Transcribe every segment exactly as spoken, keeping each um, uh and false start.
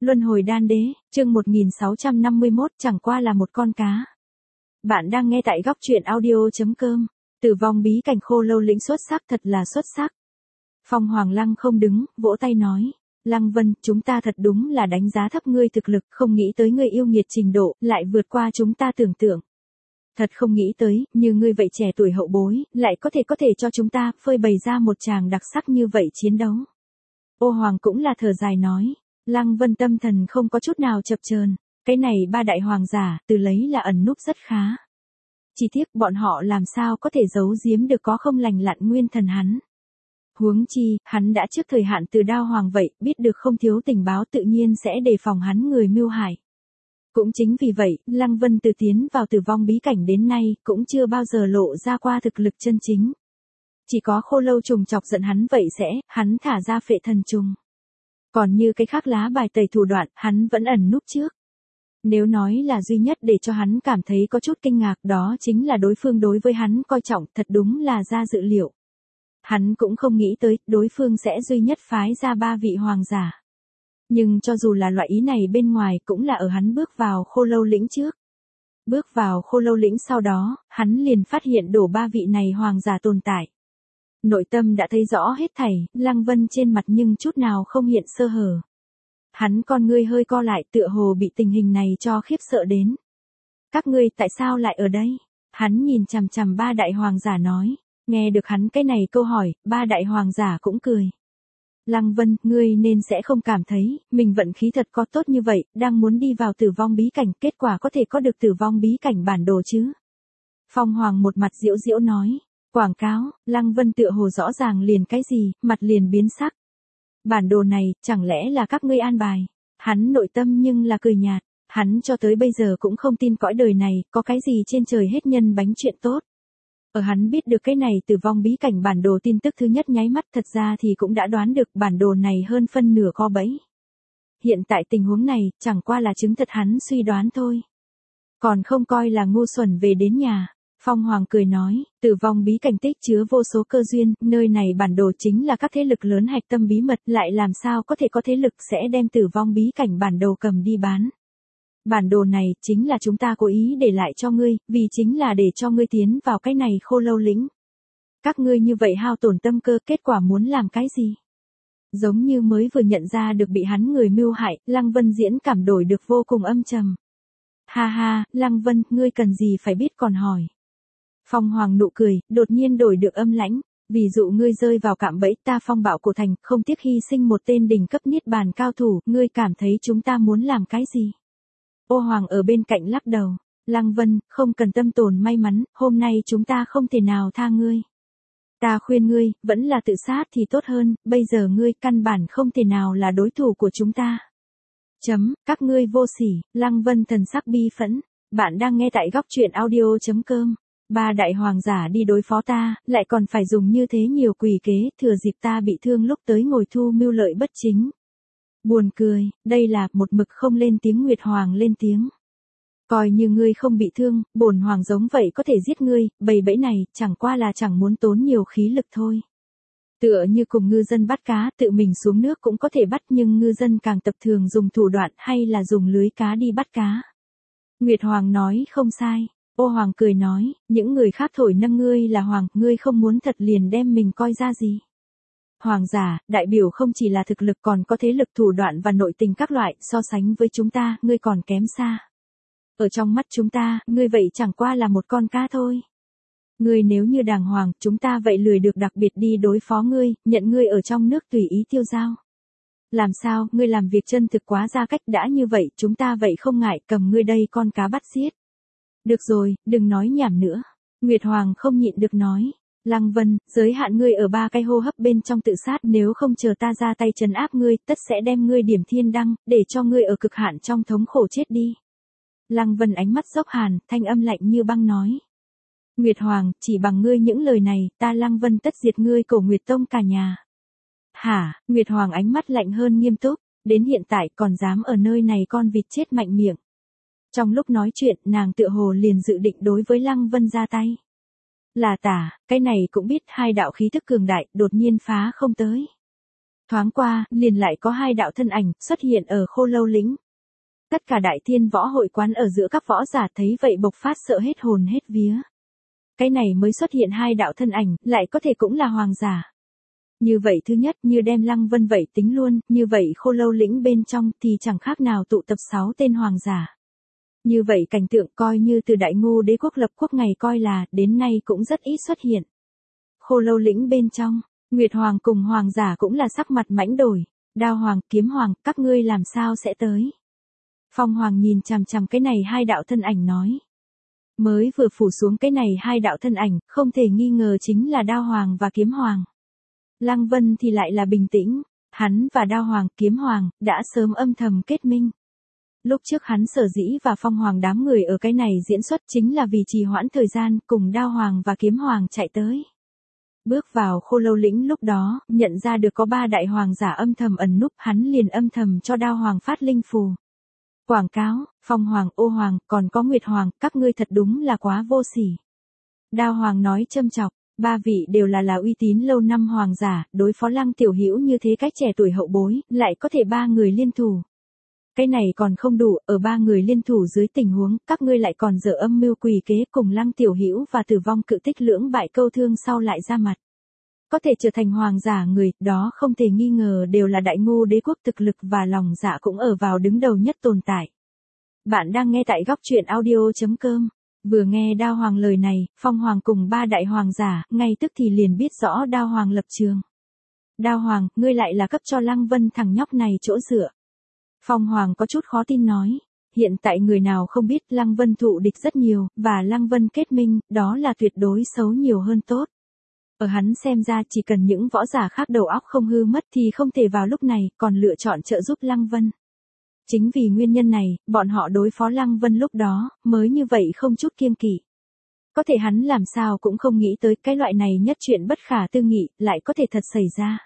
Luân hồi đan đế, chương một nghìn sáu trăm năm mươi mốt, chẳng qua là một con cá. Bạn đang nghe tại góc truyện audio.com. Tử vong bí cảnh Khô Lâu Lĩnh xuất sắc, thật là xuất sắc. Phong Hoàng Lăng không đứng, vỗ tay nói. Lăng Vân, chúng ta thật đúng là đánh giá thấp ngươi thực lực, không nghĩ tới ngươi yêu nghiệt trình độ, lại vượt qua chúng ta tưởng tượng. Thật không nghĩ tới, như ngươi vậy trẻ tuổi hậu bối, lại có thể có thể cho chúng ta phơi bày ra một tràng đặc sắc như vậy chiến đấu. Ô Hoàng cũng là thở dài nói. Lăng Vân tâm thần không có chút nào chập chờn, cái này ba đại hoàng giả, từ lấy là ẩn núp rất khá. Chỉ tiếc bọn họ làm sao có thể giấu giếm được có không lành lặn nguyên thần hắn. Huống chi, hắn đã trước thời hạn từ đao hoàng vậy, biết được không thiếu tình báo tự nhiên sẽ đề phòng hắn người mưu hại. Cũng chính vì vậy, Lăng Vân từ tiến vào tử vong bí cảnh đến nay, cũng chưa bao giờ lộ ra qua thực lực chân chính. Chỉ có khô lâu trùng chọc giận hắn vậy sẽ, hắn thả ra phệ thần trùng. Còn như cái khác lá bài tẩy thủ đoạn, hắn vẫn ẩn núp trước. Nếu nói là duy nhất để cho hắn cảm thấy có chút kinh ngạc, đó chính là đối phương đối với hắn coi trọng, thật đúng là ra dự liệu. Hắn cũng không nghĩ tới, đối phương sẽ duy nhất phái ra ba vị hoàng giả. Nhưng cho dù là loại ý này bên ngoài, cũng là ở hắn bước vào Khô Lâu Lĩnh trước. Bước vào Khô Lâu Lĩnh sau đó, hắn liền phát hiện đổ ba vị này hoàng giả tồn tại. Nội tâm đã thấy rõ hết thảy, Lăng Vân trên mặt nhưng chút nào không hiện sơ hở. Hắn con ngươi hơi co lại, tựa hồ bị tình hình này cho khiếp sợ đến. Các ngươi tại sao lại ở đây? Hắn nhìn chằm chằm ba đại hoàng giả nói. Nghe được hắn cái này câu hỏi, ba đại hoàng giả cũng cười. Lăng Vân, ngươi nên sẽ không cảm thấy, mình vận khí thật có tốt như vậy, đang muốn đi vào tử vong bí cảnh, kết quả có thể có được tử vong bí cảnh bản đồ chứ? Phong Hoàng một mặt giễu giễu nói. Quảng cáo, Lăng Vân tựa hồ rõ ràng liền cái gì, mặt liền biến sắc. Bản đồ này, chẳng lẽ là các ngươi an bài? Hắn nội tâm nhưng là cười nhạt, hắn cho tới bây giờ cũng không tin cõi đời này, có cái gì trên trời hết nhân bánh chuyện tốt. Ở hắn biết được cái này tử vong bí cảnh bản đồ tin tức thứ nhất nháy mắt, thật ra thì cũng đã đoán được bản đồ này hơn phân nửa có bẫy. Hiện tại tình huống này, chẳng qua là chứng thật hắn suy đoán thôi. Còn không coi là ngu xuẩn về đến nhà. Phong Hoàng cười nói, tử vong bí cảnh tích chứa vô số cơ duyên, nơi này bản đồ chính là các thế lực lớn hạch tâm bí mật, lại làm sao có thể có thế lực sẽ đem tử vong bí cảnh bản đồ cầm đi bán. Bản đồ này, chính là chúng ta cố ý để lại cho ngươi, vì chính là để cho ngươi tiến vào cái này Khô Lâu Lĩnh. Các ngươi như vậy hao tổn tâm cơ, kết quả muốn làm cái gì? Giống như mới vừa nhận ra được bị hắn người mưu hại, Lăng Vân diễn cảm đổi được vô cùng âm trầm. Ha ha, Lăng Vân, ngươi cần gì phải biết còn hỏi. Phong Hoàng nụ cười, đột nhiên đổi được âm lãnh, ví dụ ngươi rơi vào cạm bẫy ta Phong Bạo Cổ Thành, không tiếc hy sinh một tên đỉnh cấp niết bàn cao thủ, ngươi cảm thấy chúng ta muốn làm cái gì? Ô Hoàng ở bên cạnh lắc đầu, Lăng Vân, không cần tâm tồn may mắn, hôm nay chúng ta không thể nào tha ngươi. Ta khuyên ngươi, vẫn là tự sát thì tốt hơn, bây giờ ngươi căn bản không thể nào là đối thủ của chúng ta. Chấm, các ngươi vô sỉ, Lăng Vân thần sắc bi phẫn, bạn đang nghe tại góc truyện audio.com. Ba đại hoàng giả đi đối phó ta, lại còn phải dùng như thế nhiều quỷ kế, thừa dịp ta bị thương lúc tới ngồi thu mưu lợi bất chính. Buồn cười, đây là một mực không lên tiếng Nguyệt Hoàng lên tiếng. Coi như ngươi không bị thương, bổn hoàng giống vậy có thể giết ngươi, bầy bẫy này, chẳng qua là chẳng muốn tốn nhiều khí lực thôi. Tựa như cùng ngư dân bắt cá, tự mình xuống nước cũng có thể bắt, nhưng ngư dân càng tập thường dùng thủ đoạn hay là dùng lưới cá đi bắt cá. Nguyệt Hoàng nói không sai. Ô Hoàng cười nói, những người khác thổi nâng ngươi là Hoàng, ngươi không muốn thật liền đem mình coi ra gì. Hoàng giả, đại biểu không chỉ là thực lực còn có thế lực thủ đoạn và nội tình các loại, so sánh với chúng ta, ngươi còn kém xa. Ở trong mắt chúng ta, ngươi vậy chẳng qua là một con cá thôi. Ngươi nếu như đàng hoàng, chúng ta vậy lười được đặc biệt đi đối phó ngươi, nhận ngươi ở trong nước tùy ý tiêu dao. Làm sao, ngươi làm việc chân thực quá ra cách, đã như vậy, chúng ta vậy không ngại, cầm ngươi đây con cá bắt giết. Được rồi, đừng nói nhảm nữa. Nguyệt Hoàng không nhịn được nói. Lăng Vân, giới hạn ngươi ở ba cái hô hấp bên trong tự sát, nếu không chờ ta ra tay trấn áp ngươi, tất sẽ đem ngươi điểm thiên đăng, để cho ngươi ở cực hạn trong thống khổ chết đi. Lăng Vân ánh mắt dốc hàn, thanh âm lạnh như băng nói. Nguyệt Hoàng, chỉ bằng ngươi những lời này, ta Lăng Vân tất diệt ngươi Cổ Nguyệt Tông cả nhà. Hả, Nguyệt Hoàng ánh mắt lạnh hơn nghiêm túc, đến hiện tại còn dám ở nơi này con vịt chết mạnh miệng. Trong lúc nói chuyện, nàng tựa hồ liền dự định đối với Lăng Vân ra tay. Là tả, cái này cũng biết hai đạo khí thức cường đại, đột nhiên phá không tới. Thoáng qua, liền lại có hai đạo thân ảnh xuất hiện ở Khô Lâu Lĩnh. Tất cả đại thiên võ hội quán ở giữa các võ giả thấy vậy bộc phát sợ hết hồn hết vía. Cái này mới xuất hiện hai đạo thân ảnh, lại có thể cũng là hoàng giả. Như vậy thứ nhất, như đem Lăng Vân vậy tính luôn, như vậy Khô Lâu Lĩnh bên trong thì chẳng khác nào tụ tập sáu tên hoàng giả. Như vậy cảnh tượng coi như từ Đại Ngô Đế quốc lập quốc ngày coi là, đến nay cũng rất ít xuất hiện. Khô Lâu Lĩnh bên trong, Nguyệt Hoàng cùng hoàng giả cũng là sắc mặt mãnh đổi. Đao Hoàng, Kiếm Hoàng, các ngươi làm sao sẽ tới? Phong Hoàng nhìn chằm chằm cái này hai đạo thân ảnh nói. Mới vừa phủ xuống cái này hai đạo thân ảnh, không thể nghi ngờ chính là Đao Hoàng và Kiếm Hoàng. Lăng Vân thì lại là bình tĩnh, hắn và Đao Hoàng, Kiếm Hoàng, đã sớm âm thầm kết minh. Lúc trước hắn sở dĩ và Phong Hoàng đám người ở cái này diễn xuất chính là vì trì hoãn thời gian cùng Đao Hoàng và Kiếm Hoàng chạy tới. Bước vào Khô Lâu Lĩnh lúc đó, nhận ra được có ba đại hoàng giả âm thầm ẩn núp, hắn liền âm thầm cho Đao Hoàng phát linh phù. Quảng cáo, Phong Hoàng, Ô Hoàng, còn có Nguyệt Hoàng, các ngươi thật đúng là quá vô sỉ. Đao Hoàng nói châm chọc, ba vị đều là là uy tín lâu năm hoàng giả, đối phó Lăng Tiểu Hữu như thế cách trẻ tuổi hậu bối, lại có thể ba người liên thủ. Cái này còn không đủ, ở ba người liên thủ dưới tình huống, các ngươi lại còn dở âm mưu quỷ kế cùng Lăng Tiểu Hữu và Tử Vong Cự Tích lưỡng bại câu thương sau lại ra mặt. Có thể trở thành hoàng giả người, đó không thể nghi ngờ đều là Đại Ngô Đế quốc thực lực và lòng dạ cũng ở vào đứng đầu nhất tồn tại. Bạn đang nghe tại góc truyện audio chấm com. Vừa nghe Đao Hoàng lời này, Phong Hoàng cùng ba đại hoàng giả, ngay tức thì liền biết rõ Đao Hoàng lập trường. Đao Hoàng, ngươi lại là cấp cho Lăng Vân thằng nhóc này chỗ dựa. Phong Hoàng có chút khó tin nói. Hiện tại người nào không biết Lăng Vân thụ địch rất nhiều, và Lăng Vân kết minh, đó là tuyệt đối xấu nhiều hơn tốt. Ở hắn xem ra chỉ cần những võ giả khác đầu óc không hư mất thì không thể vào lúc này còn lựa chọn trợ giúp Lăng Vân. Chính vì nguyên nhân này, bọn họ đối phó Lăng Vân lúc đó, mới như vậy không chút kiêng kỵ. Có thể hắn làm sao cũng không nghĩ tới cái loại này nhất chuyện bất khả tư nghị, lại có thể thật xảy ra.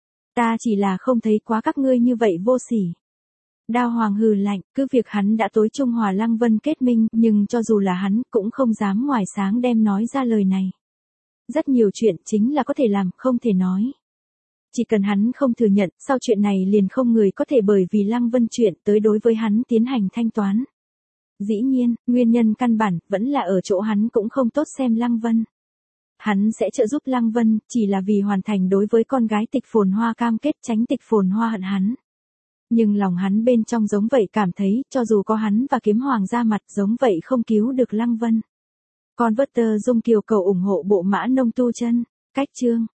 Ta chỉ là không thấy quá các ngươi như vậy vô sỉ. Đao Hoàng hừ lạnh, cứ việc hắn đã tối trung hòa Lăng Vân kết minh, nhưng cho dù là hắn, cũng không dám ngoài sáng đem nói ra lời này. Rất nhiều chuyện chính là có thể làm, không thể nói. Chỉ cần hắn không thừa nhận, sau chuyện này liền không người có thể bởi vì Lăng Vân chuyện tới đối với hắn tiến hành thanh toán. Dĩ nhiên, nguyên nhân căn bản, vẫn là ở chỗ hắn cũng không tốt xem Lăng Vân. Hắn sẽ trợ giúp Lăng Vân, chỉ là vì hoàn thành đối với con gái Tịch Phồn Hoa cam kết tránh Tịch Phồn Hoa hận hắn. Nhưng lòng hắn bên trong giống vậy cảm thấy, cho dù có hắn và Kiếm Hoàng ra mặt giống vậy không cứu được Lăng Vân. Con vớt tơ Dung Kiều cầu ủng hộ bộ mã nông tu chân. Cách chương